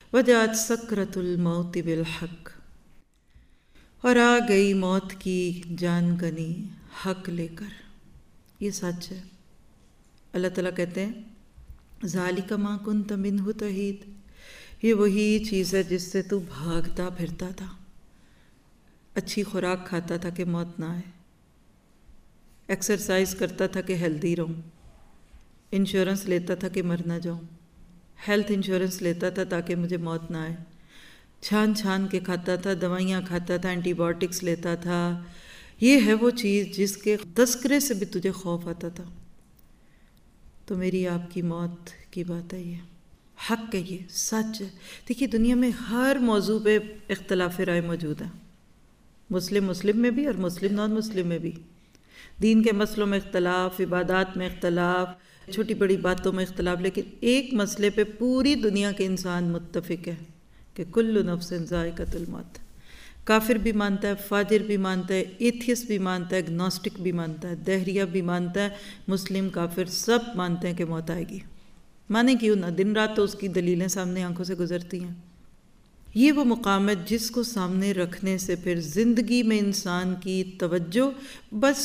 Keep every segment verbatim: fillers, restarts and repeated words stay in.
وجاءت سکرۃ الموت بالحق، اور آ گئی موت کی جان کنی حق لے کر۔ یہ سچ ہے۔ اللہ تعالیٰ کہتے ہیں ذالک ما کنت منہ تحید، یہ وہی چیز ہے جس سے تو بھاگتا پھرتا تھا، اچھی خوراک کھاتا تھا کہ موت نہ آئے، ایکسرسائز کرتا تھا کہ ہیلدی رہوں، انشورنس لیتا تھا کہ مر نہ جاؤں، ہیلتھ انشورنس لیتا تھا تاکہ مجھے موت نہ آئے، چھان چھان کے کھاتا تھا، دوائیاں کھاتا تھا، اینٹی بایوٹکس لیتا تھا۔ یہ ہے وہ چیز جس کے تذکرے سے بھی تجھے خوف آتا تھا۔ تو میری آپ کی موت کی بات ہے، یہ حق ہے، یہ سچ ہے۔ دیکھیے دنیا میں ہر موضوع پہ اختلاف رائے موجود ہے، مسلم مسلم میں بھی اور مسلم نان مسلم میں بھی، دین کے مسئلوں میں اختلاف، عبادات میں اختلاف، چھوٹی بڑی باتوں میں اختلاف، لیکن ایک مسئلے پہ پوری دنیا کے انسان متفق ہے کہ کل نفس ذائقۃ الموت۔ کافر بھی مانتا ہے، فاجر بھی مانتا ہے، ایتھیس بھی مانتا ہے، اگنوسٹک بھی مانتا ہے، دہریہ بھی مانتا ہے، مسلم کافر سب مانتے ہیں کہ موت آئے گی، مانے کیوں نہ، دن رات تو اس کی دلیلیں سامنے آنکھوں سے گزرتی ہیں۔ یہ وہ مقام ہے جس کو سامنے رکھنے سے پھر زندگی میں انسان کی توجہ بس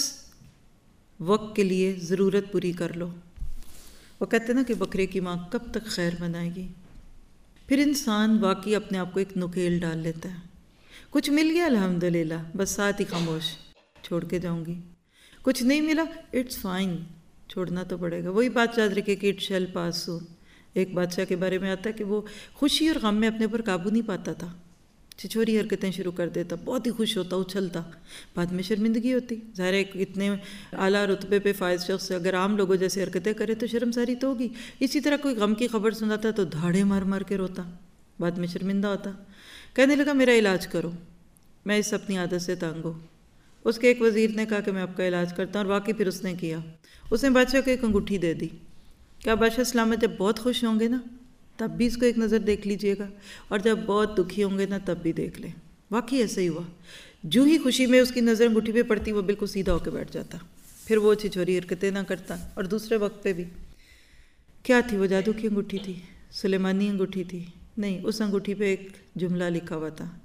وقت کے لیے ضرورت پوری کر لو۔ وہ کہتے ہیں نا کہ بکرے کی ماں کب تک خیر بنائے گی، پھر انسان واقعی اپنے آپ کو ایک نکیل ڈال لیتا ہے۔ کچھ مل گیا الحمدللہ، بس ساتھ ہی خاموش، چھوڑ کے جاؤں گی۔ کچھ نہیں ملا، اٹس فائن، چھوڑنا تو پڑے گا۔ وہی بات یاد رکھے کہ اٹ شیل پاس سون۔ ایک بادشاہ کے بارے میں آتا ہے کہ وہ خوشی اور غم میں اپنے پر قابو نہیں پاتا تھا، چھچوری حرکتیں شروع کر دیتا، بہت ہی خوش ہوتا، اچھلتا، بعد میں شرمندگی ہوتی۔ ظاہر ہے اتنے اعلیٰ رتبے پہ فائز شخص اگر عام لوگوں جیسے حرکتیں کرے تو شرمساری تو ہوگی۔ اسی طرح کوئی غم کی خبر سناتا تو دھاڑے مار مار کے روتا، بعد میں شرمندہ ہوتا۔ کہنے لگا میرا علاج کرو، میں اس اپنی عادت سے تنگ ہوں۔ اس کے ایک وزیر نے کہا کہ میں آپ کا علاج کرتا ہوں، اور واقعی پھر اس نے کیا۔ اس نے بادشاہ کو ایک انگوٹھی دے دی، کیا بادشاہ سلامت جب بہت خوش ہوں گے نا تب بھی اس کو ایک نظر دیکھ لیجئے گا، اور جب بہت دکھی ہوں گے نا تب بھی دیکھ لیں۔ واقعی ایسا ہی ہوا، جو ہی خوشی میں اس کی نظر انگوٹھی پہ پڑتی وہ بالکل سیدھا ہو کے بیٹھ جاتا، پھر وہ چھچوری حرکتیں نہ کرتا۔ اور دوسرے وقت پہ بھی کیا تھی، وہ جادو کی انگوٹھی تھی، سلیمانی انگوٹھی تھی؟ نہیں، اس انگوٹھی پہ ایک جملہ لکھا ہوا تھا،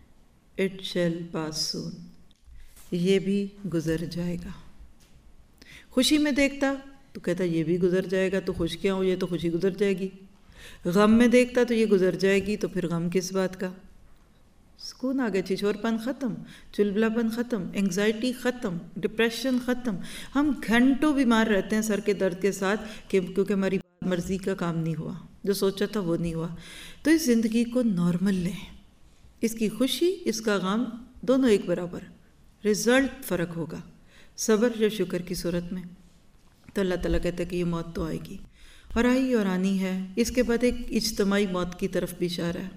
اٹ شیل پاس سون، یہ بھی گزر جائے گا۔ خوشی میں دیکھتا تو کہتا یہ بھی گزر جائے گا، تو خوش کیا ہوں، یہ تو خوشی گزر جائے گی۔ غم میں دیکھتا تو یہ گزر جائے گی، تو پھر غم کس بات کا؟ سکون آ گیا، چھچور پن ختم، چلبلا پن ختم، انگزائٹی ختم، ڈپریشن ختم۔ ہم گھنٹوں بیمار رہتے ہیں سر کے درد کے ساتھ کہ کیونکہ ہماری مرضی کا کام نہیں ہوا، جو سوچا تھا وہ نہیں ہوا۔ تو اس زندگی کو نارمل لیں، اس کی خوشی، اس کا غم دونوں ایک برابر، رزلٹ فرق ہوگا، صبر یا شکر کی صورت میں۔ تو اللہ تعالیٰ کہتا ہے کہ یہ موت تو آئے گی، اور آئی اور آنی ہے۔ اس کے بعد ایک اجتماعی موت کی طرف بھی اشارہ ہے۔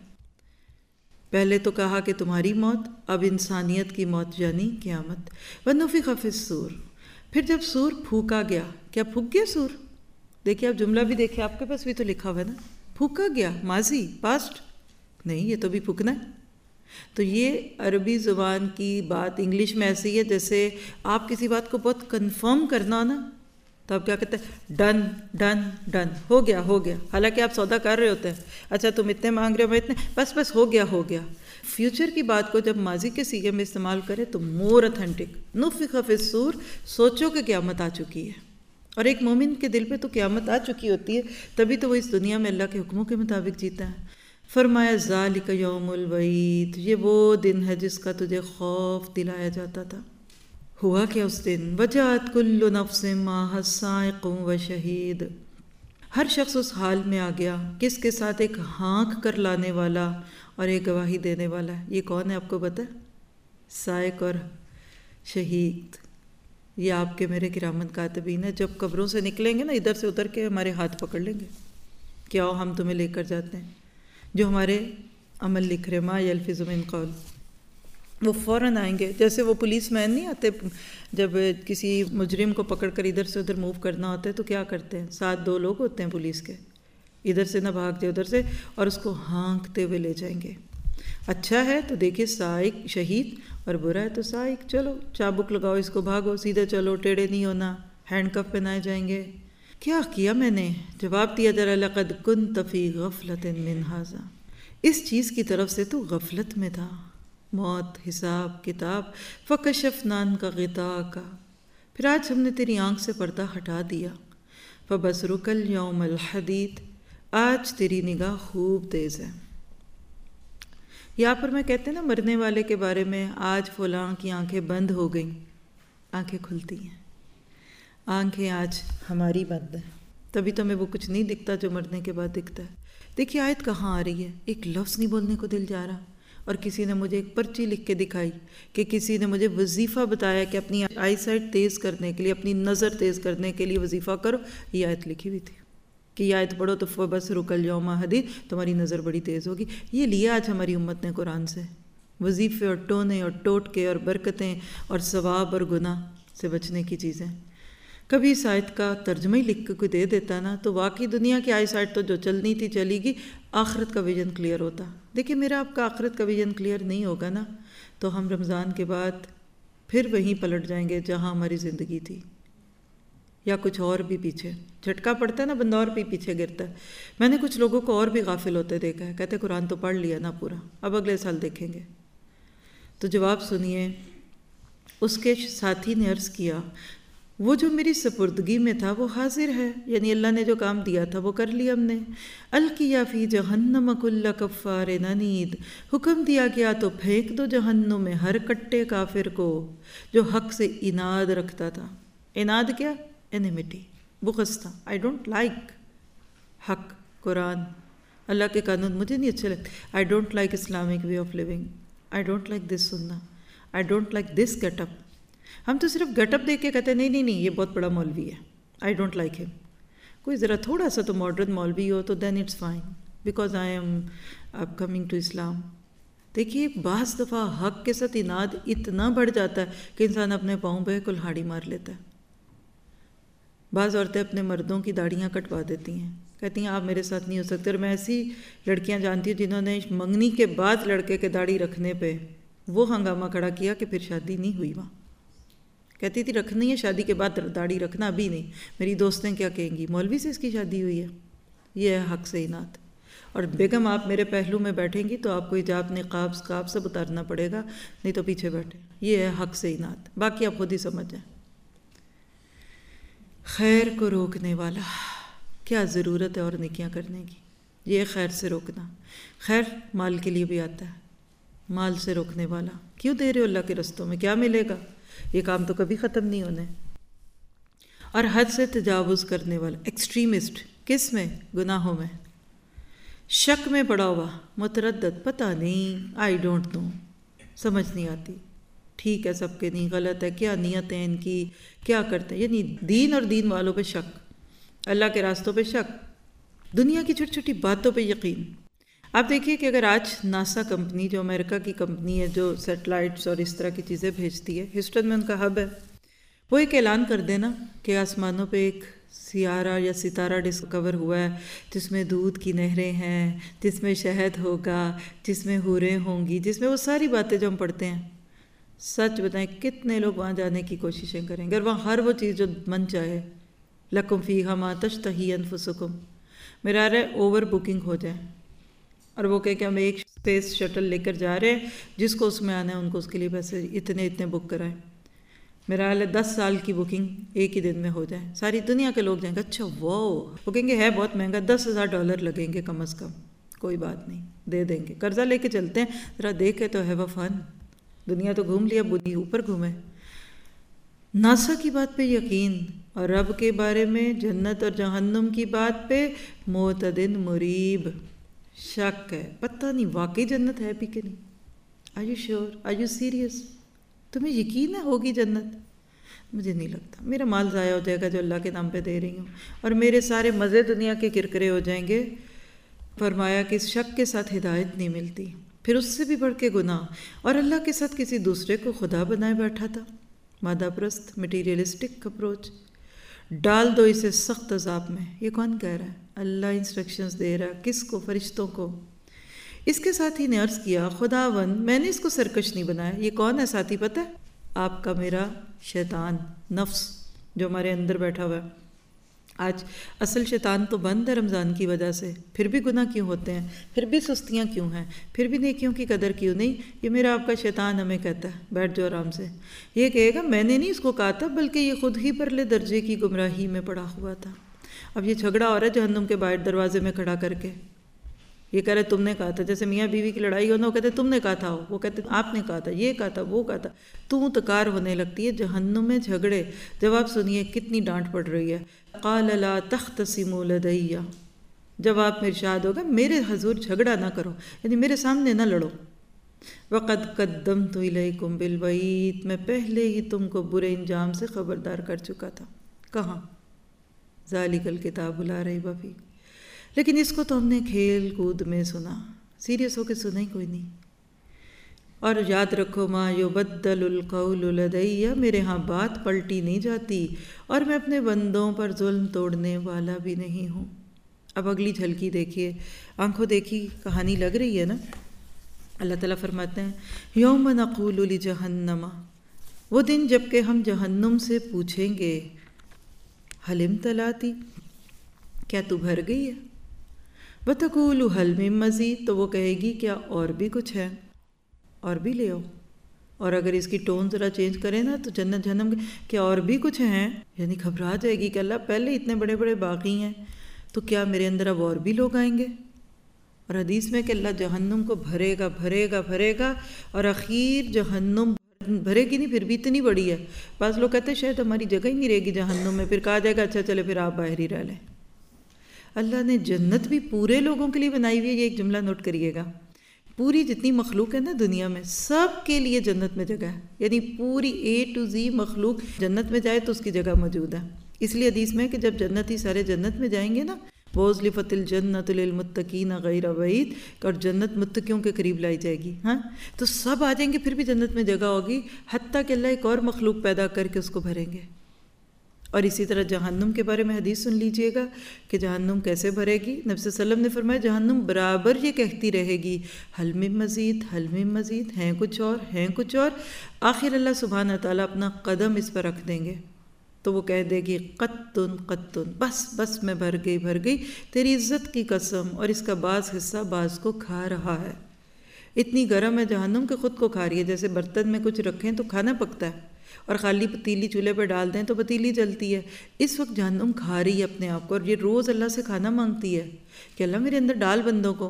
پہلے تو کہا کہ تمہاری موت، اب انسانیت کی موت یعنی قیامت۔ وَنُفِخَ فِی الصُّورِ، پھر جب سور پھونکا گیا، کیا پھونک گیا سور؟ دیکھیے آپ جملہ بھی دیکھیں، آپ کے پاس بھی تو لکھا ہوا ہے نا، پھونکا گیا، ماضی، پاسٹ نہیں، یہ تو بھی پھونکنا ہے۔ تو یہ عربی زبان کی بات انگلش میں ایسی ہے جیسے آپ کسی بات کو بہت کنفرم کرنا ہو نا تو آپ کیا کہتے ہیں، ڈن ڈن ڈن، ہو گیا ہو گیا، حالانکہ آپ سودا کر رہے ہوتے ہیں، اچھا تم اتنے مانگ رہے ہو میں اتنے، بس بس ہو گیا ہو گیا۔ فیوچر کی بات کو جب ماضی کے صیغے میں استعمال کرے تو مور اتھینٹک۔ نفخ فی الصور، سوچو کہ قیامت آ چکی ہے، اور ایک مومن کے دل پہ تو قیامت آ چکی ہوتی ہے، تبھی تو وہ اس دنیا میں اللہ کے حکموں کے مطابق جیتا ہے۔ فرمایا ذالک یوم الوعید، یہ وہ دن ہے جس کا تجھے خوف دلایا جاتا تھا۔ ہوا کیا اس دن؟ وجاءت کل نفس معها سائق و شہید، ہر شخص اس حال میں آ گیا کس کے ساتھ، ایک ہانک کر لانے والا اور ایک گواہی دینے والا ہے۔ یہ کون ہے آپ کو پتہ ہے؟ سائق اور شہید، یہ آپ کے میرے کرامن کاتبین ہیں۔ جب قبروں سے نکلیں گے نا، ادھر سے ادھر کے ہمارے ہاتھ پکڑ لیں گے کہ آؤ ہم تمہیں لے کر جاتے ہیں، جو ہمارے عمل لکھ رہے، ما یلفظ من قول، وہ فوراً آئیں گے۔ جیسے وہ پولیس مین نہیں آتے جب کسی مجرم کو پکڑ کر ادھر سے ادھر موو کرنا ہوتا ہے تو کیا کرتے ہیں، ساتھ دو لوگ ہوتے ہیں پولیس کے، ادھر سے نہ بھاگ جائے ادھر سے، اور اس کو ہانکتے ہوئے لے جائیں گے۔ اچھا ہے تو دیکھیے سائق شہید، اور برا ہے تو سائق، چلو چابک لگاؤ اس کو، بھاگو، سیدھے چلو، ٹیڑھے نہیں ہونا، ہینڈ کف پہنائے جائیں گے۔ کیا کیا میں نے؟ جواب دیا جا رہا لقد کنت فی غفلۃ من ھذا، اس چیز کی طرف سے تو غفلت میں تھا، موت، حساب کتاب، فکشفنا عنک غطاءک، پھر آج ہم نے تیری آنکھ سے پردہ ہٹا دیا، فبصرک الیوم الحدید، آج تیری نگاہ خوب تیز ہے۔ یہاں پر میں کہتے ہیں نا مرنے والے کے بارے میں، آج فلاں کی آنکھیں بند ہو گئیں، آنکھیں کھلتی ہیں، آنکھیں آج ہماری بند ہیں، تبھی تو ہمیں وہ کچھ نہیں دکھتا جو مرنے کے بعد دکھتا ہے۔ دیکھیے آیت کہاں آ رہی ہے، ایک لفظ نہیں بولنے کو دل جا رہا، اور کسی نے مجھے ایک پرچی لکھ کے دکھائی کہ کسی نے مجھے وظیفہ بتایا کہ اپنی آئی سائٹ تیز کرنے کے لیے، اپنی نظر تیز کرنے کے لیے وظیفہ کرو، یہ آیت لکھی ہوئی تھی کہ یہ آیت پڑھو تو فبصرک الیوم حدید، تمہاری نظر بڑی تیز ہوگی۔ یہ لیا آج ہماری امت نے قرآن سے، وظیفے اور ٹونے اور ٹوٹکے اور برکتیں اور ثواب اور گناہ سے بچنے کی چیزیں۔ کبھی اس آیت کا ترجمہ ہی لکھ کے کوئی دے دیتا نا تو واقعی دنیا کی آئی سائٹ تو جو چلنی تھی چلی گی، آخرت کا ویژن کلیئر ہوتا۔ دیکھیں میرا آپ کا آخرت کا ویژن کلیئر نہیں ہوگا نا تو ہم رمضان کے بعد پھر وہیں پلٹ جائیں گے جہاں ہماری زندگی تھی، یا کچھ اور بھی پیچھے جھٹکا پڑتا ہے نا، بندہ اور بھی پیچھے گرتا ہے۔ میں نے کچھ لوگوں کو اور بھی غافل ہوتے دیکھا ہے، کہتے قرآن تو پڑھ لیا نا پورا، اب اگلے سال دیکھیں گے۔ تو جواب سنیے، اس کے ساتھی نے عرض کیا وہ جو میری سپردگی میں تھا وہ حاضر ہے، یعنی اللہ نے جو کام دیا تھا وہ کر لیا ہم نے۔ القیا فی جہنم کل کفار عنید، حکم دیا گیا تو پھینک دو جہنم میں ہر کٹے کافر کو جو حق سے اناد رکھتا تھا۔ اناد کیا؟ انیمیٹی، بغض تھا، آئی ڈونٹ لائک حق، قرآن، اللہ کے قانون مجھے نہیں اچھے لگتے، I don't like Islamic way of living, I don't like this سننا، I don't like this get up. ہم تو صرف گیٹ اپ دیکھ کے کہتے ہیں نہیں نہیں نہیں یہ بہت بڑا مولوی ہے، آئی ڈونٹ لائک ہم۔ کوئی ذرا تھوڑا سا تو ماڈرن مولوی ہو تو دین it's fine because I am اب کمنگ ٹو اسلام۔ دیکھیے بعض دفعہ حق کے ساتھ اناد اتنا بڑھ جاتا ہے کہ انسان اپنے پاؤں پہ کلہاڑی مار لیتا ہے۔ بعض عورتیں اپنے مردوں کی داڑھیاں کٹوا دیتی ہیں، کہتی ہیں آپ میرے ساتھ نہیں ہو سکتے، اور میں ایسی لڑکیاں جانتی ہوں جنہوں نے منگنی کے بعد لڑکے کے داڑھی رکھنے پہ وہ ہنگامہ کھڑا کیا کہ پھر شادی نہیں ہوئی وہاں۔ کہتی تھی رکھنی ہے شادی کے بعد داڑھی رکھنا، ابھی نہیں، میری دوستیں کیا کہیں گی، مولوی سے اس کی شادی ہوئی ہے۔ یہ ہے حق سے اناد۔ اور بیگم آپ میرے پہلو میں بیٹھیں گی تو آپ کو حجاب نقاب سکاب سب اتارنا پڑے گا، نہیں تو پیچھے بیٹھے۔ یہ ہے حق سے اناد، باقی آپ خود ہی سمجھ جائیں۔ خیر کو روکنے والا، کیا ضرورت ہے اور نیکیاں کرنے کی، یہ خیر سے روکنا۔ خیر مال کے لیے بھی آتا ہے، مال سے روکنے والا، کیوں دے رہے ہو اللہ کے رستوں میں، کیا ملے گا، یہ کام تو کبھی ختم نہیں ہونے۔ اور حد سے تجاوز کرنے والا، ایکسٹریمسٹ، کس میں؟ گناہوں میں، شک میں پڑا ہوا، متردد، پتہ نہیں، آئی ڈونٹ نو، سمجھ نہیں آتی، ٹھیک ہے سب کے نہیں، غلط ہے، کیا نیتیں ان کی، کیا کرتے ہیں، یعنی دین اور دین والوں پہ شک، اللہ کے راستوں پہ شک، دنیا کی چھوٹی چھوٹی باتوں پہ یقین۔ آپ دیکھیے کہ اگر آج ناسا کمپنی جو امریکہ کی کمپنی ہے جو سیٹلائٹس اور اس طرح کی چیزیں بھیجتی ہے، ہیوسٹن میں ان کا ہب ہے، وہ ایک اعلان کر دینا کہ آسمانوں پہ ایک سیارہ یا ستارہ ڈسکور ہوا ہے جس میں دودھ کی نہریں ہیں، جس میں شہد ہوگا، جس میں حوریں ہوں گی، جس میں وہ ساری باتیں جو ہم پڑھتے ہیں۔ سچ بتائیں کتنے لوگ وہاں جانے کی کوششیں کریں گے، اور وہاں ہر وہ چیز جو من چاہے، لکم فیہا ما تشتہی انفسکم، میرا رہا ہے اوور بکنگ ہو جائے، اور وہ کہے کہ ہم ایک اسپیس شٹل لے کر جا رہے ہیں، جس کو اس میں آنا ہے ان کو اس کے لیے پیسے اتنے اتنے بک کرائیں۔ میرا حال ہے دس سال کی بکنگ ایک ہی دن میں ہو جائے، ساری دنیا کے لوگ جائیں گے، اچھا واو، وہ کہیں گے ہے بہت مہنگا، دس ہزار ڈالر لگیں گے کم از کم، کوئی بات نہیں دے دیں گے، قرضہ لے کے چلتے ہیں، ذرا دیکھے تو ہیو اے فن، دنیا تو گھوم لیا، بدھی اوپر گھومے۔ ناسا کی بات پہ یقین، اور رب کے بارے میں، جنت اور جہنم کی بات پہ معتدن مریب، شک ہے، پتہ نہیں واقعی جنت ہے بھی کہ نہیں، are you sure, are you serious, تمہیں یقین ہے ہوگی جنت؟ مجھے نہیں لگتا، میرا مال ضائع ہو جائے گا جو اللہ کے نام پہ دے رہی ہوں، اور میرے سارے مزے دنیا کے کرکرے ہو جائیں گے۔ فرمایا کہ اس شک کے ساتھ ہدایت نہیں ملتی، پھر اس سے بھی بڑھ کے گناہ، اور اللہ کے ساتھ کسی دوسرے کو خدا بنائے بیٹھا تھا، مادہ پرست، مٹیریلسٹک اپروچ، ڈال دو اسے سخت عذاب میں۔ یہ کون کہہ رہا ہے؟ اللہ انسٹرکشنز دے رہا ہے، کس کو؟ فرشتوں کو۔ اس کے ساتھی نے عرض کیا خداوند میں نے اس کو سرکش نہیں بنایا۔ یہ کون ہے ساتھی پتہ ہے؟ آپ کا میرا شیطان، نفس جو ہمارے اندر بیٹھا ہوا ہے۔ آج اصل شیطان تو بند ہے رمضان کی وجہ سے، پھر بھی گناہ کیوں ہوتے ہیں، پھر بھی سستیاں کیوں ہیں، پھر بھی نیکیوں کی قدر کیوں نہیں؟ یہ میرا آپ کا شیطان ہمیں کہتا ہے بیٹھ جاؤ آرام سے، یہ کہے گا میں نے نہیں اس کو کہا تھا، بلکہ یہ خود ہی پرلے درجے کی گمراہی میں پڑا ہوا تھا۔ اب یہ جھگڑا ہو رہا ہے جہنم کے باہر دروازے میں کھڑا کر کے، یہ کہہ رہے تم نے کہا تھا، جیسے میاں بیوی کی لڑائی ہونا، وہ کہتے تم نے کہا تھا، وہ کہتے آپ نے کہا تھا، یہ کہا تھا، وہ کہا تھا، تو تکار ہونے لگتی ہے جہنم میں جھگڑے۔ جواب سنیے کتنی ڈانٹ پڑ رہی ہے، قال لا تختصموا لدی، جواب میں ارشاد ہوگا میرے حضور جھگڑا نہ کرو، یعنی میرے سامنے نہ لڑو۔ وقد قدمت الیکم بالوعید، میں پہلے ہی تم کو برے انجام سے خبردار کر چکا تھا۔ کہاں؟ ذالک الکتاب لا ریب فیہ، لیکن اس کو تو ہم نے کھیل کود میں سنا، سیریس ہو کے سنا ہی کوئی نہیں۔ اور یاد رکھو ما یبدل القول لدی، میرے ہاں بات پلٹی نہیں جاتی، اور میں اپنے بندوں پر ظلم توڑنے والا بھی نہیں ہوں۔ اب اگلی جھلکی دیکھیے، آنکھوں دیکھی کہانی لگ رہی ہے نا۔ اللہ تعالیٰ فرماتے ہیں یوم نقول لجہنم، وہ دن جب کہ ہم جہنم سے پوچھیں گے حل امتلاتی، کیا تو بھر گئی ہے؟ وتقول حل من مزید، تو وہ کہے گی کیا اور بھی کچھ ہے، اور بھی لے آؤ۔ اور اگر اس کی ٹون ذرا چینج کریں نا تو جنت جہنم کیا اور بھی کچھ ہیں، یعنی گھبرا جائے گی کہ اللہ پہلے اتنے بڑے بڑے باقی ہیں تو کیا میرے اندر اب اور بھی لوگ آئیں گے۔ اور حدیث میں کہ اللہ جہنم کو بھرے گا بھرے گا بھرے گا، اور اخیر جہنم بھرے گی نہیں، پھر بھی اتنی بڑی ہے، بعض لوگ کہتے ہیں شاید ہماری جگہ ہی نہیں رہے گی جہنم میں، پھر کہا جائے گا اچھا چلے پھر آپ باہر ہی رہ لیں۔ اللہ نے جنت بھی پورے لوگوں کے لیے بنائی ہوئی ہے، یہ ایک جملہ نوٹ کریے گا، پوری جتنی مخلوق ہے نا دنیا میں سب کے لیے جنت میں جگہ ہے، یعنی پوری اے ٹو زی مخلوق جنت میں جائے تو اس کی جگہ موجود ہے۔ اس لیے حدیث میں کہ جب جنتی سارے جنت میں جائیں گے نا، وَأُزْلِفَتِ الْجَنَّةُ لِلْمُتَّقِينَ غَيْرَ بَعِيدٍ، اور جنت متقیوں کے قریب لائی جائے گی، ہاں تو سب آ جائیں گے، پھر بھی جنت میں جگہ ہوگی، حتیٰ کہ اللہ ایک اور مخلوق پیدا کر کے اس کو بھریں گے۔ اور اسی طرح جہنم کے بارے میں حدیث سن لیجئے گا کہ جہنم کیسے بھرے گی۔ نبی صلی اللہ علیہ وسلم نے فرمایا جہنم برابر یہ کہتی رہے گی حل من مزید، حل من مزید، ہیں کچھ اور، ہیں کچھ اور، آخر اللہ سبحانہ تعالیٰ اپنا قدم اس پر رکھ دیں گے تو وہ کہہ دے گی قطن قطن، بس بس میں بھر گئی بھر گئی، تیری عزت کی قسم، اور اس کا بعض حصہ بعض کو کھا رہا ہے۔ اتنی گرم ہے جہنم کہ خود کو کھا رہی ہے، جیسے برتن میں کچھ رکھیں تو کھانا پکتا ہے، اور خالی پتیلی چولہے پہ ڈال دیں تو پتیلی جلتی ہے، اس وقت جہنم کھا رہی ہے اپنے آپ کو، اور یہ روز اللہ سے کھانا مانگتی ہے کہ اللہ میرے اندر ڈال بندوں کو،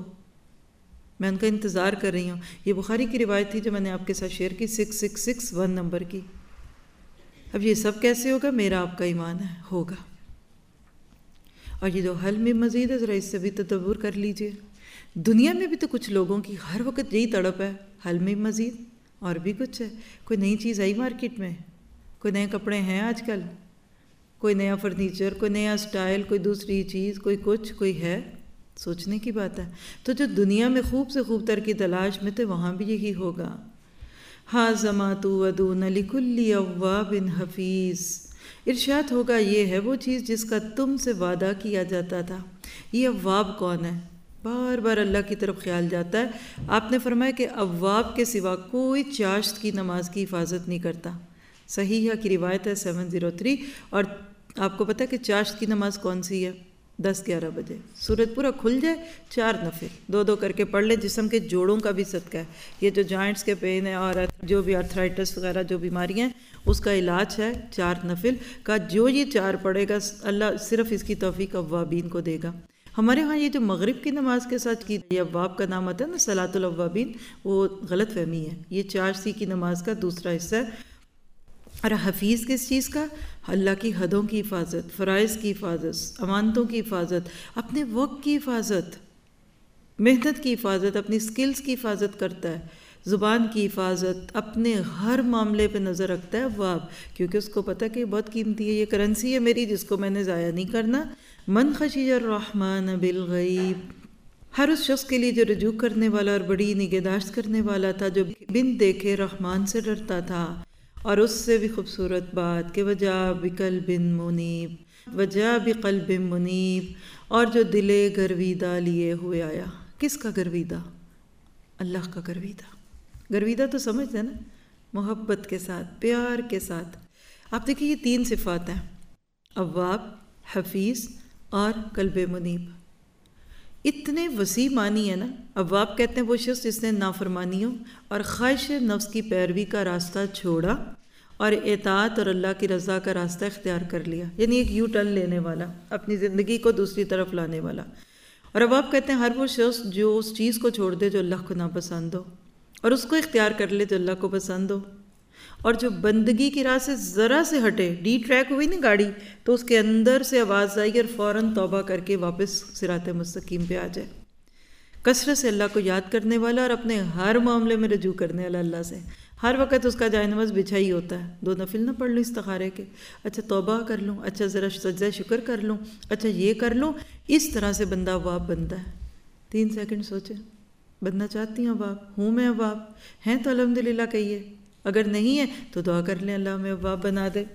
میں ان کا انتظار کر رہی ہوں۔ یہ بخاری کی روایت تھی جو میں نے آپ کے ساتھ شیئر کی، سکس سکس سکس ون نمبر کی۔ اب یہ سب کیسے ہوگا؟ میرا آپ کا ایمان ہے ہوگا۔ اور یہ جو حل میں مزید ہے ذرا اس سے بھی تدبر کر لیجئے، دنیا میں بھی تو کچھ لوگوں کی ہر وقت یہی تڑپ ہے، حل میں مزید، اور بھی کچھ ہے، کوئی نئی چیز آئی مارکیٹ میں، کوئی نئے کپڑے ہیں آج کل، کوئی نیا فرنیچر، کوئی نیا سٹائل، کوئی دوسری چیز، کوئی کچھ، کوئی ہے، سوچنے کی بات ہے۔ تو جو دنیا میں خوب سے خوب تر کی تلاش میں تھے وہاں بھی یہی ہوگا۔ ھذا ما توعدون لکل اواب حفیظ، ارشاد ہوگا یہ ہے وہ چیز جس کا تم سے وعدہ کیا جاتا تھا۔ یہ اواب کون ہے؟ بار بار اللہ کی طرف خیال جاتا ہے۔ آپ نے فرمایا کہ اواب کے سوا کوئی چاشت کی نماز کی حفاظت نہیں کرتا، صحیحہ کی روایت ہے سیون زیرو تھری، اور آپ کو پتہ ہے کہ چاشت کی نماز کون سی ہے؟ دس گیارہ بجے سورج پورا کھل جائے چار نفل دو دو کر کے پڑھ لیں، جسم کے جوڑوں کا بھی صدقہ ہے، یہ جو جوائنٹس کے پین ہے اور جو بھی آرتھرائٹس وغیرہ جو بیماریاں ہیں اس کا علاج ہے چار نفل کا، جو یہ چار پڑھے گا اللہ صرف اس کی توفیق اوابین کو دے گا۔ ہمارے ہاں یہ جو مغرب کی نماز کے ساتھ کی یہ اواب کا نام آتا ہے نا صلاۃ الاوابین، وہ غلط فہمی ہے، یہ چار سی کی نماز کا دوسرا حصہ ہے۔ اور حفیظ کس چیز کا؟ اللہ کی حدوں کی حفاظت، فرائض کی حفاظت، امانتوں کی حفاظت، اپنے وقت کی حفاظت، محنت کی حفاظت، اپنی سکلز کی حفاظت کرتا ہے، زبان کی حفاظت، اپنے ہر معاملے پہ نظر رکھتا ہے اواب، کیونکہ اس کو پتہ کہ یہ بہت قیمتی ہے، یہ کرنسی ہے میری جس کو میں نے ضائع نہیں کرنا۔ من خشی الرحمن بالغیب، ہر اس شخص کے لیے جو رجوع کرنے والا اور بڑی نگہداشت کرنے والا تھا، جو بن دیکھے رحمان سے ڈرتا تھا۔ اور اس سے بھی خوبصورت بات کہ وجاء بقلب منیب، وجاء بقلب منیب، اور جو دل گرویدہ لیے ہوئے آیا۔ کس کا گرویدہ؟ اللہ کا گرویدہ۔ گرویدہ تو سمجھتے ہیں نا، محبت کے ساتھ، پیار کے ساتھ۔ آپ دیکھیے یہ تین صفات ہیں، اواب، حفیظ اور قلب منیب۔ اتنے وسیع معنی ہے نا۔ ابواب کہتے ہیں وہ شخص جس نے نافرمانیوں اور خواہش نفس کی پیروی کا راستہ چھوڑا اور اطاعت اور اللہ کی رضا کا راستہ اختیار کر لیا، یعنی ایک یو ٹرن لینے والا، اپنی زندگی کو دوسری طرف لانے والا۔ اور ابواب کہتے ہیں ہر وہ شخص جو اس چیز کو چھوڑ دے جو اللہ کو ناپسند ہو اور اس کو اختیار کر لے جو اللہ کو پسند ہو، اور جو بندگی کی راہ سے ذرا سے ہٹے، ڈی ٹریک ہوئی نا گاڑی تو اس کے اندر سے آواز آئی اور فوراً توبہ کر کے واپس صراط مستقیم پہ آ جائے۔ کثرت سے اللہ کو یاد کرنے والا اور اپنے ہر معاملے میں رجوع کرنے والا اللہ سے، ہر وقت اس کا جائے نماز بچھا ہی ہوتا ہے، دو نفل نہ پڑھ لوں استخارے کے، اچھا توبہ کر لوں، اچھا ذرا سجدہ شکر کر لوں، اچھا یہ کر لوں، اس طرح سے بندہ اواب بنتا ہے۔ تین سیکنڈ سوچیں، بننا چاہتی ہوں اواب، ہوں میں اواب، ہیں تو الحمدللہ کہیے، اگر نہیں ہے تو دعا کر لیں اللہ ہمیں اواب بنا دے۔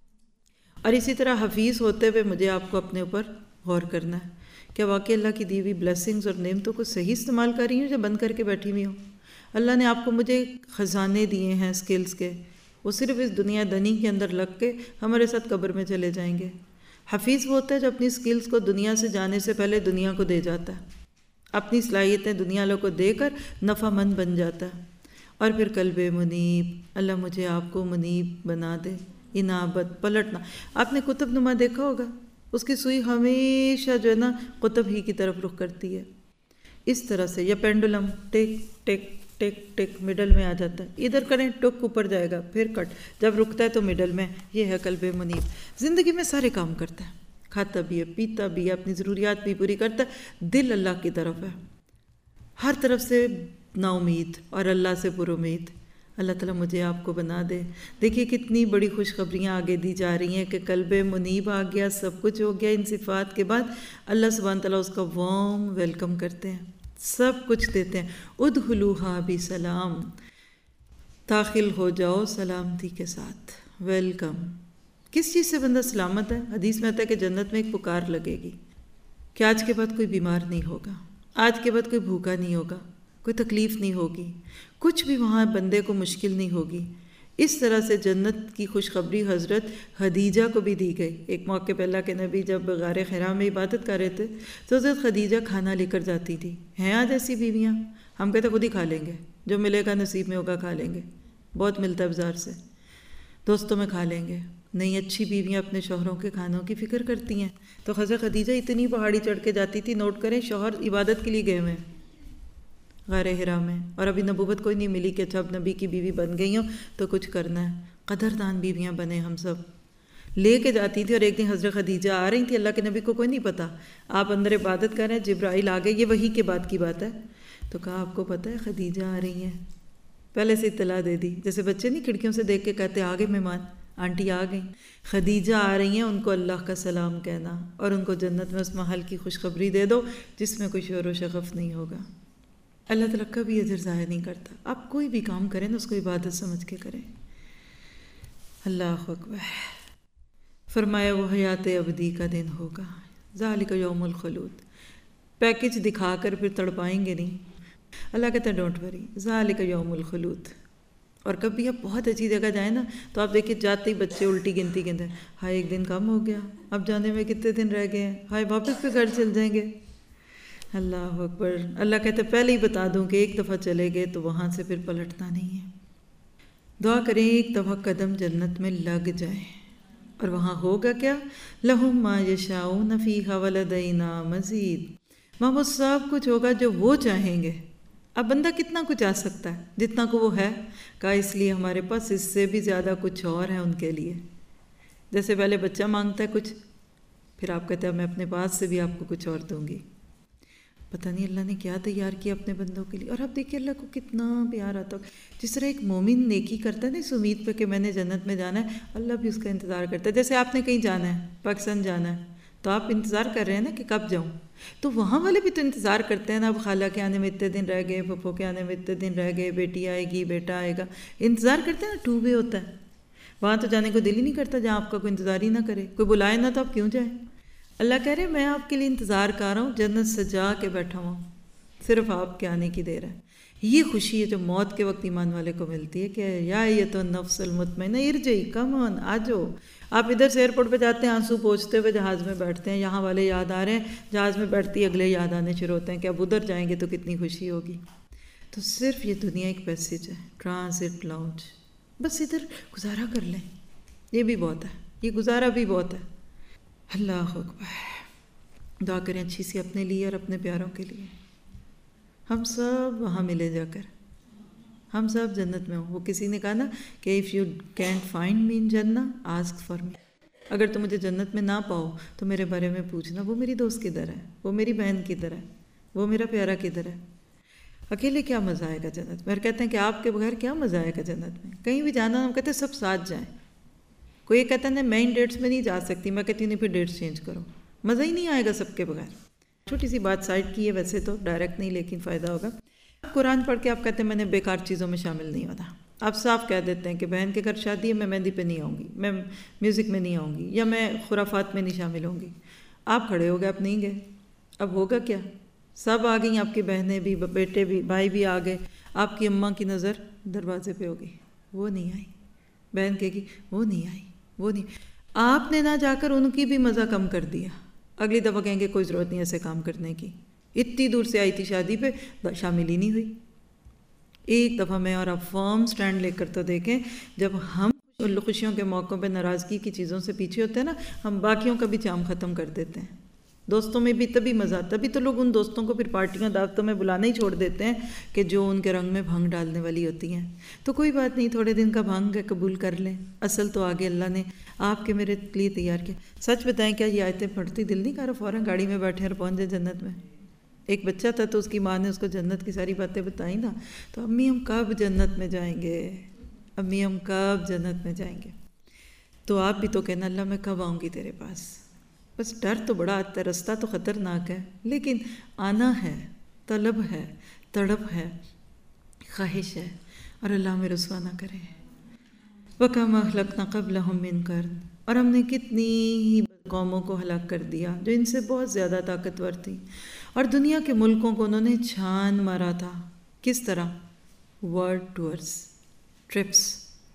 اور اسی طرح حفیظ ہوتے ہوئے مجھے آپ کو اپنے اوپر غور کرنا ہے، کیا واقعی اللہ کی دی ہوئی بلیسنگز اور نعمتوں کو صحیح استعمال کر رہی ہوں یا بند کر کے بیٹھی ہوئی ہوں؟ اللہ نے آپ کو مجھے خزانے دیے ہیں سکلز کے، وہ صرف اس دنیا دنی کے اندر لگ کے ہمارے ساتھ قبر میں چلے جائیں گے۔ حفیظ وہ ہوتا ہے جو اپنی سکلز کو دنیا سے جانے سے پہلے دنیا کو دے جاتا ہے، اپنی صلاحیتیں دنیا والوں کو دے کر نفع مند بن جاتا ہے۔ اور پھر قلب منیب، اللہ مجھے آپ کو منیب بنا دے، انابت، پلٹنا۔ آپ نے قطب نما دیکھا ہوگا، اس کی سوئی ہمیشہ جو ہے نا قطب ہی کی طرف رخ کرتی ہے، اس طرح سے، یا پینڈولم ٹک ٹک ٹک ٹک مڈل میں آ جاتا ہے، ادھر کریں ٹک اوپر جائے گا، پھر کٹ، جب رکتا ہے تو مڈل میں۔ یہ ہے قلب منیب، زندگی میں سارے کام کرتا ہے، کھاتا بھی ہے، پیتا بھی ہے، اپنی ضروریات بھی پوری کرتا ہے، دل اللہ کی طرف ہے، ہر طرف سے نا امید اور اللہ سے پر امید۔ اللہ تعالیٰ مجھے آپ کو بنا دے۔ دیکھیے کتنی بڑی خوشخبریاں آگے دی جا رہی ہیں کہ قلب منیب آ گیا، سب کچھ ہو گیا۔ ان صفات کے بعد اللہ سبحانہ تعالیٰ اس کا وارم ویلکم کرتے ہیں، سب کچھ دیتے ہیں۔ ادخلوہا بسلام، داخل ہو جاؤ سلامتی کے ساتھ، ویلکم۔ کس چیز سے بندہ سلامت ہے؟ حدیث میں آتا ہے کہ جنت میں ایک پکار لگے گی کہ آج کے بعد کوئی بیمار نہیں ہوگا، آج کے بعد کوئی بھوکا نہیں ہوگا، کوئی تکلیف نہیں ہوگی، کچھ بھی وہاں بندے کو مشکل نہیں ہوگی۔ اس طرح سے جنت کی خوشخبری حضرت خدیجہ کو بھی دی گئی۔ ایک موقع پہ اللہ کے نبی جب غار حرا میں عبادت کر رہے تھے تو حضرت خدیجہ کھانا لے کر جاتی تھی۔ ہیں آج ایسی بیویاں؟ ہم کہتے خود ہی کھا لیں گے، جو ملے گا نصیب میں ہوگا کھا لیں گے، بہت ملتا ہے بازار سے، دوستوں میں کھا لیں گے۔ نہیں، اچھی بیویاں اپنے شوہروں کے کھانوں کی فکر کرتی ہیں۔ تو حضرت خدیجہ اتنی پہاڑی چڑھ کے جاتی تھی، نوٹ کریں، شوہر عبادت کے لیے گئے ہوئے غار حرا میں، اور ابھی نبوت کوئی نہیں ملی کہ اچھا اب نبی کی بیوی بن گئی ہوں تو کچھ کرنا ہے۔ قدردان بیویاں بنے ہم سب، لے کے جاتی تھی۔ اور ایک دن حضرت خدیجہ آ رہی تھی، اللہ کے نبی کو کوئی نہیں پتا، آپ اندر عبادت کر رہے ہیں، جبرائیل آ گئے، یہ وحی کے بعد کی بات ہے، تو کہا آپ کو پتہ ہے خدیجہ آ رہی ہیں؟ پہلے سے اطلاع دے دی، جیسے بچے نہیں کھڑکیوں سے دیکھ کے کہتے آ گئے مہمان، آنٹی آ گئیں، خدیجہ آ رہی ہیں، ان کو اللہ کا سلام کہنا اور ان کو جنت میں اس محل کی خوشخبری دے دو جس میں کوئی شور و شغف نہیں ہوگا۔ اللہ تعالیٰ کبھی اجر ضائع نہیں کرتا۔ آپ کوئی بھی کام کریں نا اس کو عبادت سمجھ کے کریں۔ اللہ اکبر۔ فرمایا وہ حیات ابدی کا دن ہوگا، ذالک یوم الخلود، پیکج دکھا کر پھر تڑپائیں گے نہیں۔ اللہ کہتا ہے ڈونٹ وری، ذالک یوم الخلود۔ اور کبھی آپ بہت اچھی جگہ جائیں نا تو آپ دیکھیں جاتے ہی بچے الٹی گنتی گنتے ہیں، ہائے ایک دن کم ہو گیا، اب جانے میں کتنے دن رہ گئے ہیں، ہائے واپس پہ گھر چل جائیں گے۔ اللہ اکبر۔ اللہ کہتے ہیں پہلے ہی بتا دوں کہ ایک دفعہ چلے گئے تو وہاں سے پھر پلٹنا نہیں ہے۔ دعا کریں ایک دفعہ قدم جنت میں لگ جائے، اور وہاں ہوگا کیا؟ لہم ما یشاؤون فیہا ولدینا مزید، وہاں وہ سب کچھ ہوگا جو وہ چاہیں گے۔ اب بندہ کتنا کچھ آ سکتا ہے جتنا کو وہ ہے، کہا اس لیے ہمارے پاس اس سے بھی زیادہ کچھ اور ہے ان کے لیے۔ جیسے پہلے بچہ مانگتا ہے کچھ، پھر آپ کہتے ہیں میں اپنے پاس سے بھی آپ کو کچھ اور دوں گی۔ پتہ نہیں اللہ نے کیا تیار کیا اپنے بندوں کے لیے۔ اور اب دیکھیے اللہ کو کتنا پیار آتا ہے، جس طرح ایک مومن نیکی کرتا ہے نا اس امید پہ کہ میں نے جنت میں جانا ہے، اللہ بھی اس کا انتظار کرتا ہے۔ جیسے آپ نے کہیں جانا ہے، پاکستان جانا ہے، تو آپ انتظار کر رہے ہیں نا کہ کب جاؤں، تو وہاں والے بھی تو انتظار کرتے ہیں نا، اب خالہ کے آنے میں اتنے دن رہ گئے، پھپھو کے آنے میں اتنے دن رہ گئے، بیٹی آئے گی، بیٹا آئے گا، انتظار کرتے ہیں نا، ٹو وے ہوتا ہے۔ وہاں تو جانے کو دل ہی نہیں کرتا جہاں آپ کا کوئی انتظار ہی نہ کرے، کوئی بلائے نہ تو آپ کیوں جائیں۔ اللہ کہہ رہے ہیں میں آپ کے لیے انتظار کر رہا ہوں، جنت سجا کے بیٹھا ہوں، صرف آپ کے آنے کی دیر ہے. یہ خوشی ہے جو موت کے وقت ایمان والے کو ملتی ہے کہ یا یہ تو نفس المطمئنہ ارجعی کم آن آ جاؤ. آپ ادھر سے ایئرپورٹ پہ جاتے ہیں آنسو پوچھتے ہوئے جہاز میں بیٹھتے ہیں, یہاں والے یاد آ رہے ہیں, جہاز میں بیٹھتی ہے اگلے یاد آنے شروع ہوتے ہیں کہ اب ادھر جائیں گے تو کتنی خوشی ہوگی. تو صرف یہ دنیا ایک پیسیج ہے, ٹرانزٹ لاؤنج, بس ادھر گزارا کر لیں, یہ بھی بہت ہے, یہ گزارا بھی بہت ہے. اللہ اکبر. دعا کریں اچھی سی اپنے لیے اور اپنے پیاروں کے لیے. ہم سب وہاں ملے جا کر, ہم سب جنت میں ہوں. وہ کسی نے کہا نا کہ if you can't find me in جنہ آسک فار می. اگر تم مجھے جنت میں نہ پاؤ تو میرے بارے میں پوچھنا, وہ میری دوست کدھر ہے, وہ میری بہن کدھر ہے, وہ میرا پیارا کدھر ہے. اکیلے کیا مزہ آئے گا جنت میں. اور کہتے ہیں کہ آپ کے بغیر کیا مزہ آئے گا جنت میں. کہیں بھی جانا ہم کہتے ہیں سب ساتھ جائیں. کوئی یہ کہتا ہے نہیں میں ان ڈیٹس میں نہیں جا سکتی, میں کہتی نہیں پھر ڈیٹس چینج کرو. مزہ ہی نہیں آئے گا سب کے بغیر. چھوٹی سی بات سائڈ کی ہے ویسے تو, ڈائریکٹ نہیں, لیکن فائدہ ہوگا. قرآن پڑھ کے آپ کہتے ہیں میں نے بیکار چیزوں میں شامل نہیں ہونا. آپ صاف کہہ دیتے ہیں کہ بہن کے گھر شادی ہے, میں مہندی پہ نہیں آؤں گی, میں میوزک میں نہیں آؤں گی, یا میں خرافات میں نہیں شامل ہوں گی. آپ کھڑے ہو گئے, آپ نہیں گئے. اب ہوگا کیا؟ سب آ گئیں, آپ کی بہنیں بھی, بیٹے بھی, بھائی بھی آ گئے. آپ کی اماں کی نظر دروازے پہ ہوگی, وہ نہیں آئی. بہن کہے گی وہ نہیں آئی, وہ نہیں. آپ نے نہ جا کر ان کی بھی مزہ کم کر دیا. اگلی دفعہ کہیں گے کوئی ضرورت نہیں ایسے کام کرنے کی, اتنی دور سے آئی تھی شادی پہ, شامل ہی نہیں ہوئی. ایک دفعہ میں اور آپ فرم سٹینڈ لے کر تو دیکھیں, جب ہم خوشیوں کے موقعوں پہ ناراضگی کی چیزوں سے پیچھے ہوتے ہیں نا, ہم باقیوں کا بھی چام ختم کر دیتے ہیں. دوستوں میں بھی تبھی مزہ, تبھی تو لوگ ان دوستوں کو پھر پارٹیاں دعوتوں میں بلانا ہی چھوڑ دیتے ہیں کہ جو ان کے رنگ میں بھنگ ڈالنے والی ہوتی ہیں. تو کوئی بات نہیں, تھوڑے دن کا بھنگ ہے, قبول کر لیں. اصل تو آگے اللہ نے آپ کے میرے لیے تیار کیا. سچ بتائیں کیا یہ آیتیں پڑھتی دل نہیں کر رہا فوراً گاڑی میں بیٹھے اور پہنچ جائے جنت میں. ایک بچہ تھا تو اس کی ماں نے اس کو جنت کی ساری باتیں بتائیں نا, تو امی ہم کب جنت میں جائیں گے, امی ہم کب جنت میں جائیں گے. تو آپ بھی تو کہنا اللہ میں کب آؤں گی تیرے پاس. بس ڈر تو بڑا آتا ہے, رستہ تو خطرناک ہے, لیکن آنا ہے, طلب ہے, تڑپ ہے, خواہش ہے, اور اللہ میں رسوا نہ کرے. وَكَمْ أَهْلَكْنَا قَبْلَهُمْ مِنْ قَرْنٍ, اور ہم نے کتنی ہی قوموں کو ہلاک کر دیا جو ان سے بہت زیادہ طاقتور تھی, اور دنیا کے ملکوں کو انہوں نے چھان مارا تھا. کس طرح؟ ورلڈ ٹورز, ٹرپس,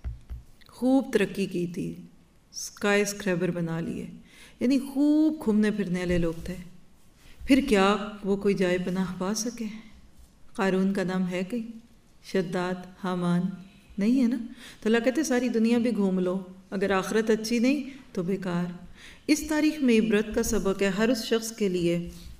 خوب ترقی کی تھی, اسکائی اسکریبر بنا لیے, یعنی خوب گھومنے پھرنے والے لوگ تھے. پھر کیا وہ کوئی جائے پناہ پا سکے؟ قارون کا نام ہے کہیں؟ شداد, حامان نہیں ہے نا. تو اللہ کہتے ساری دنیا بھی گھوم لو, اگر آخرت اچھی نہیں تو بیکار. اس تاریخ میں عبرت کا سبق ہے ہر اس شخص کے لیے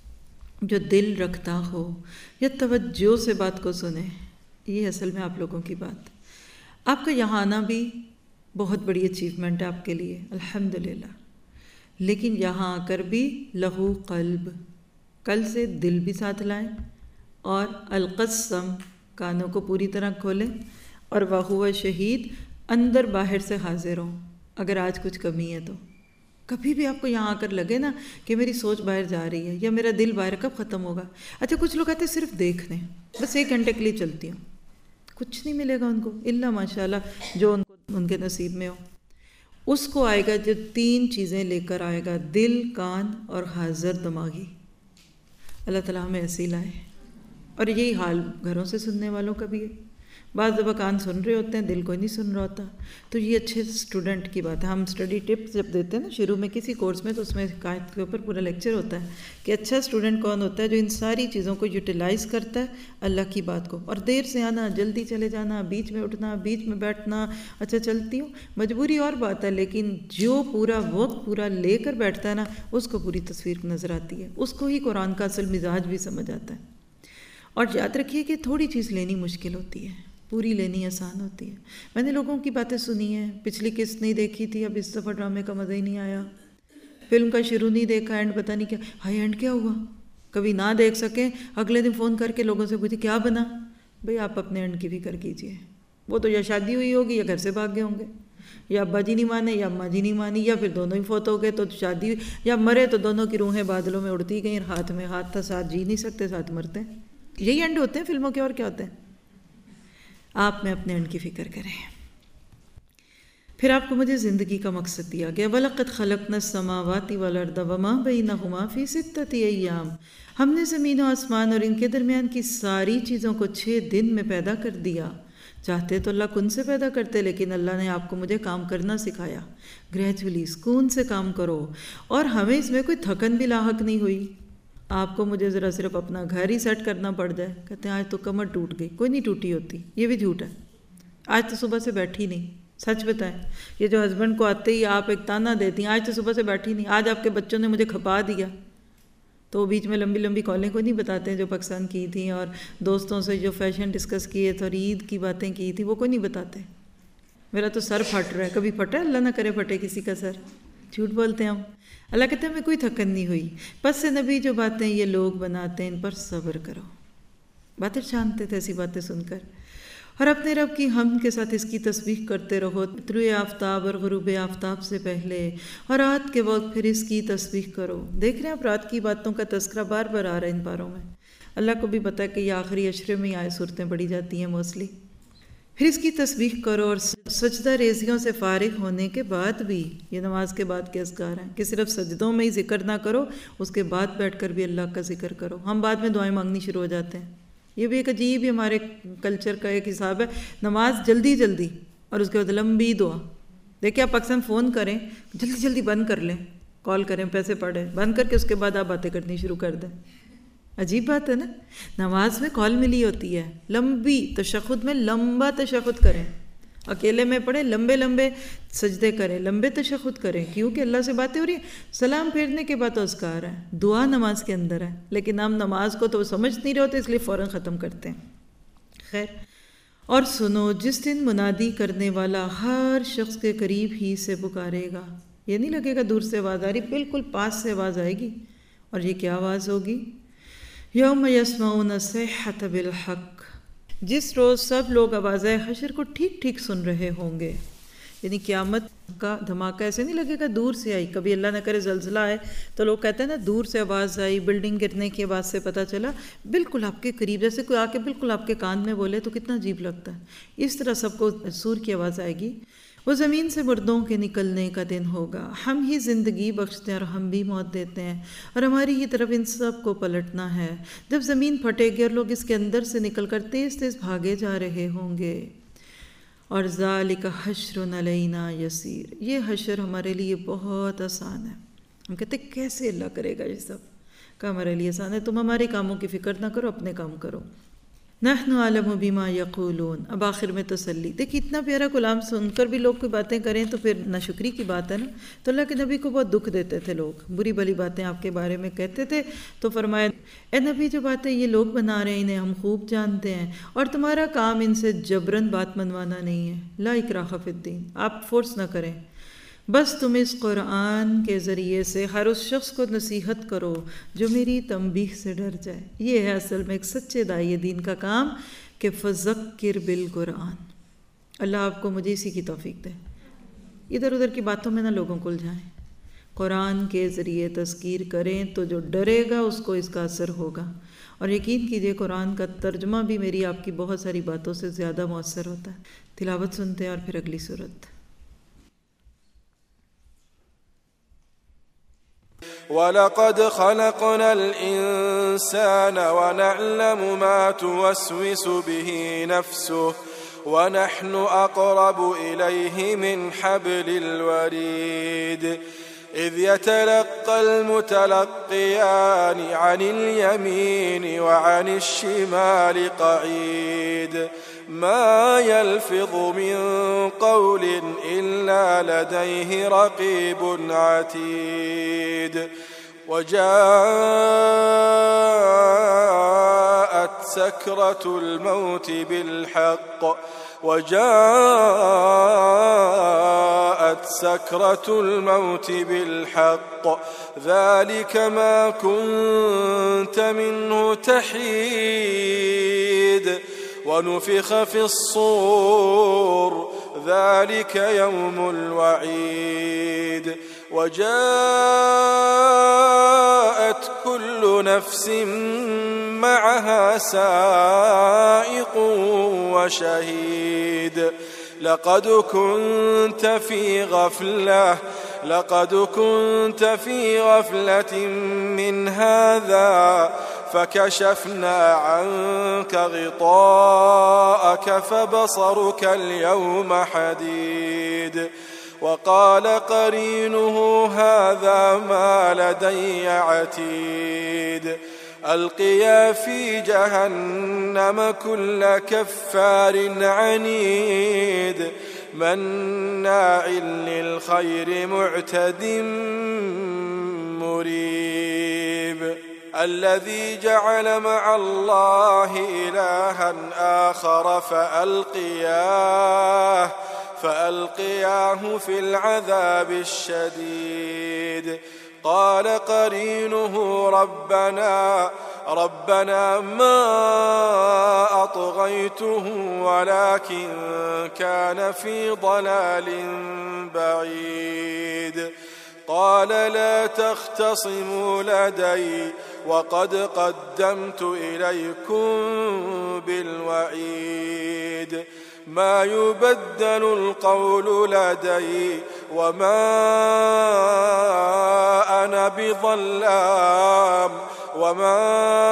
جو دل رکھتا ہو یا توجہ سے بات کو سنے. یہ اصل میں آپ لوگوں کی بات. آپ کا یہاں آنا بھی بہت بڑی اچیومنٹ ہے آپ کے لیے, الحمدللہ. لیکن یہاں آ کر بھی لہو قلب, کل سے دل بھی ساتھ لائیں, اور القسم, کانوں کو پوری طرح کھولیں, اور وَهُوَ شہید, اندر باہر سے حاضر ہوں. اگر آج کچھ کمی ہے تو کبھی بھی آپ کو یہاں آ کر لگے نا کہ میری سوچ باہر جا رہی ہے یا میرا دل باہر کب ختم ہوگا. اچھا کچھ لوگ کہتے ہیں صرف دیکھنے, بس ایک گھنٹے کے لیے چلتی ہوں, کچھ نہیں ملے گا ان کو الا ماشاء اللہ جو ان کو ان کے نصیب میں ہو. اس کو آئے گا جو تین چیزیں لے کر آئے گا, دل, کان اور حاضر دماغی. اللہ تعالیٰ ہمیں ایسے ہی لائے. اور یہی حال گھروں سے سننے والوں کا بھی ہے. بعض دفعہ کان سن رہے ہوتے ہیں, دل کوئی نہیں سن رہا ہوتا. تو یہ اچھے اسٹوڈنٹ کی بات ہے. ہم اسٹڈی ٹپس جب دیتے ہیں نا شروع میں کسی کورس میں, تو اس میں قائد کے اوپر پورا لیکچر ہوتا ہے کہ اچھا اسٹوڈنٹ کون ہوتا ہے جو ان ساری چیزوں کو یوٹیلائز کرتا ہے اللہ کی بات کو. اور دیر سے آنا, جلدی چلے جانا, بیچ میں اٹھنا, بیچ میں بیٹھنا, اچھا چلتی ہوں, مجبوری اور بات ہے, لیکن جو پورا وقت پورا لے کر بیٹھتا ہے نا اس کو پوری تصویر نظر آتی ہے, اس کو ہی قرآن کا اصل مزاج بھی سمجھ آتا ہے. اور یاد رکھیے کہ تھوڑی چیز لینی مشکل ہوتی ہے, پوری لینی آسان ہوتی ہے. میں نے لوگوں کی باتیں سنی ہیں, پچھلی قسط نہیں دیکھی تھی, اب اس دفعہ ڈرامے کا مزہ ہی نہیں آیا, فلم کا شروع نہیں دیکھا, اینڈ پتہ نہیں کیا, ہائی اینڈ کیا ہوا, کبھی نہ دیکھ سکیں, اگلے دن فون کر کے لوگوں سے پوچھے کیا بنا. بھئی آپ اپنے اینڈ کی فکر کیجئے. وہ تو یا شادی ہوئی ہوگی یا گھر سے بھاگ گئے ہوں گے, یا ابا جی نہیں مانے یا اماں جی نہیں مانی, یا پھر دونوں ہی فوت ہو گئے تو شادی ہوئی, یا مرے تو دونوں کی روحیں بادلوں میں اڑتی گئیں, ہاتھ میں ہاتھ تھا, ساتھ جی نہیں سکتے, ساتھ مرتے ہیں. یہی اینڈ ہوتے ہیں فلموں کے, اور کیا ہوتے ہیں. آپ میں اپنے اینڈ کی فکر کریں. پھر آپ کو مجھے زندگی کا مقصد دیا گیا، وَلَقَدْ خَلَقْنَا السَّمَاوَاتِ وَالْأَرْضَ وَمَا بَيْنَهُمَا فِي سِتَّةِ أَيَّامٍ، ہم نے زمین و آسمان اور ان کے درمیان کی ساری چیزوں کو چھ دن میں پیدا کر دیا۔ چاہتے تو اللہ کن سے پیدا کرتے، لیکن اللہ نے آپ کو مجھے کام کرنا سکھایا، گریجولی سکون سے کام کرو، اور ہمیں اس میں کوئی تھکن بھی لاحق نہیں ہوئی۔ آپ کو مجھے ذرا صرف اپنا گھر ہی سیٹ کرنا پڑ جائے، کہتے ہیں آج تو کمر ٹوٹ گئی، کوئی نہیں ٹوٹی ہوتی، یہ بھی جھوٹ ہے۔ آج تو صبح سے بیٹھی نہیں، سچ بتائیں، یہ جو ہسبینڈ کو آتے ہی آپ ایک تانا دیتی ہیں، آج تو صبح سے بیٹھی نہیں، آج آپ کے بچوں نے مجھے کھپا دیا، تو وہ بیچ میں لمبی لمبی کالیں کو نہیں بتاتے ہیں جو پاکستان کی تھیں، اور دوستوں سے جو فیشن ڈسکس کیے تھے اور عید کی باتیں کی تھی وہ کوئی نہیں بتاتے۔ میرا تو سر پھٹ رہا ہے، کبھی پھٹا ہے؟ اللہ نہ کرے پھٹے کسی کا سر، جھوٹ بولتے ہیں ہم۔ اللہ کہتے ہیں میں کوئی تھکن نہیں ہوئی، پس سے نبی جو باتیں یہ لوگ بناتے ہیں ان پر صبر کرو۔ باتیں چھانتے تھے ایسی باتیں سن کر، اور اپنے رب کی حمد کے ساتھ اس کی تسبیح کرتے رہو، طلوع آفتاب اور غروب آفتاب سے پہلے، اور رات کے وقت پھر اس کی تسبیح کرو۔ دیکھ رہے ہیں آپ رات کی باتوں کا تذکرہ بار بار آ رہا ہے ان پاروں میں۔ اللہ کو بھی پتہ ہے کہ یہ آخری عشرے میں آئے صورتیں پڑھی جاتی ہیں موسٹلی۔ پھر اس کی تسبیح کرو، اور سجدہ ریزیوں سے فارغ ہونے کے بعد بھی، یہ نماز کے بعد کے اذکار ہیں کہ صرف سجدوں میں ہی ذکر نہ کرو، اس کے بعد بیٹھ کر بھی اللہ کا ذکر کرو۔ ہم بعد میں دعائیں مانگنی شروع ہو جاتے ہیں، یہ بھی ایک عجیب ہی ہمارے کلچر کا ایک حساب ہے، نماز جلدی جلدی اور اس کے بعد لمبی دعا۔ دیکھیں آپ اکثر فون کریں، جلدی جلدی بند کر لیں، کال کریں، پیسے پڑیں، بند کر کے اس کے بعد آپ باتیں کرنی شروع کر دیں۔ عجیب بات ہے نا، نماز میں کال ملی ہوتی ہے، لمبی تشہد میں لمبا تشہد کریں، اکیلے میں پڑھیں، لمبے لمبے سجدے کریں، لمبے تشہد کریں، کیونکہ اللہ سے باتیں ہو رہی ہیں۔ سلام پھیرنے کے بعد اذکار ہے، دعا نماز کے اندر ہے، لیکن ہم نماز کو تو سمجھ نہیں رہے ہوتے، اس لیے فوراً ختم کرتے ہیں۔ خیر، اور سنو، جس دن منادی کرنے والا ہر شخص کے قریب ہی سے پکارے گا، یہ نہیں لگے گا دور سے آواز آ رہی، بالکل پاس سے آواز آئے گی۔ اور یہ کیا آواز ہوگی؟ یوم یسمعون الصیحۃ بالحق، جس روز سب لوگ آواز حشر کو ٹھیک ٹھیک سن رہے ہوں گے۔ یعنی قیامت کا دھماکہ ایسے نہیں لگے گا دور سے آئی، کبھی اللہ نہ کرے زلزلہ آئے تو لوگ کہتے ہیں نا دور سے آواز آئی، بلڈنگ گرنے کی آواز سے پتہ چلا، بالکل آپ کے قریب، جیسے کوئی آ کے بالکل آپ کے کان میں بولے تو کتنا عجیب لگتا ہے۔ اس طرح سب کو سور کی آواز آئے گی۔ وہ زمین سے مردوں کے نکلنے کا دن ہوگا، ہم ہی زندگی بخشتے ہیں اور ہم بھی موت دیتے ہیں، اور ہماری ہی طرف ان سب کو پلٹنا ہے۔ جب زمین پھٹے گی اور لوگ اس کے اندر سے نکل کر تیز تیز بھاگے جا رہے ہوں گے، اور ذالک حشر علینا یسیر، یہ حشر ہمارے لیے بہت آسان ہے۔ ہم کہتے ہیں کیسے اللہ کرے گا یہ سب؟ کہ ہمارے لیے آسان ہے، تم ہمارے کاموں کی فکر نہ کرو، اپنے کام کرو۔ نحن عالم بما یقولون، اب آخر میں تسلی۔ دیکھیں اتنا پیارا کلام سن کر بھی لوگ کوئی باتیں کریں تو پھر ناشکری کی بات ہے نا۔ تو اللہ کے نبی کو بہت دکھ دیتے تھے لوگ، بری بھلی باتیں آپ کے بارے میں کہتے تھے، تو فرمایا اے نبی جو باتیں یہ لوگ بنا رہے ہیں انہیں ہم خوب جانتے ہیں، اور تمہارا کام ان سے جبراً بات منوانا نہیں ہے، لا اکراہ فی الدین، آپ فورس نہ کریں، بس تم اس قرآن کے ذریعے سے ہر اس شخص کو نصیحت کرو جو میری تنبیہ سے ڈر جائے۔ یہ ہے اصل میں ایک سچے داعی دین کا کام، کہ فذکر بالقرآن۔ اللہ آپ کو مجھے اسی کی توفیق دے، ادھر ادھر کی باتوں میں نہ لوگوں کو الجھائیں، قرآن کے ذریعے تذکیر کریں تو جو ڈرے گا اس کو اس کا اثر ہوگا۔ اور یقین کیجئے قرآن کا ترجمہ بھی میری آپ کی بہت ساری باتوں سے زیادہ مؤثر ہوتا ہے۔ تلاوت سنتے ہیں اور پھر اگلی صورت۔ وَلَقَدْ خَلَقْنَا الْإِنسَانَ وَنَعْلَمُ مَا تُوَسْوِسُ بِهِ نَفْسُهُ وَنَحْنُ أَقْرَبُ إِلَيْهِ مِنْ حَبْلِ الْوَرِيدِ إِذْ يَتَلَقَّى الْمُتَلَقِّيَانِ عَنِ الْيَمِينِ وَعَنِ الشِّمَالِ قَعِيدٌ ما يلفظ من قول إلا لديه رقيب عتيد وجاءت سكرة الموت بالحق وجاءت سكرة الموت بالحق ذلك ما كنت منه تحيد ونفخ في الصور ذلك يوم الوعيد وجاءت كل نفس معها سائق وشهيد لقد كنت في غفلة لقد كنت في غفلة من هذا فكشفنا عنك غطاءك فبصرك اليوم حديد. وقال قرينه هذا ما لدي عتيد. ألقيا في جهنم كل كفار عنيد مناع للخير معتد مريب. الذي جعل مع الله إلها آخر فألقياه فألقياه في العذاب الشديد. قال قرينه ربنا ربنا ما أطغيته ولكن كان في ضلال بعيد. قال لا تختصموا لدي وقد قدمت إليكم بالوعيد. ما يبدل القول لدي وما أنا بظلام وما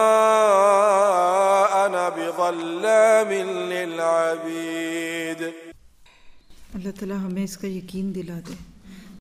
أنا بظلام للعبيد. अल्लाह ताला हमें इसका यकीन दिला दे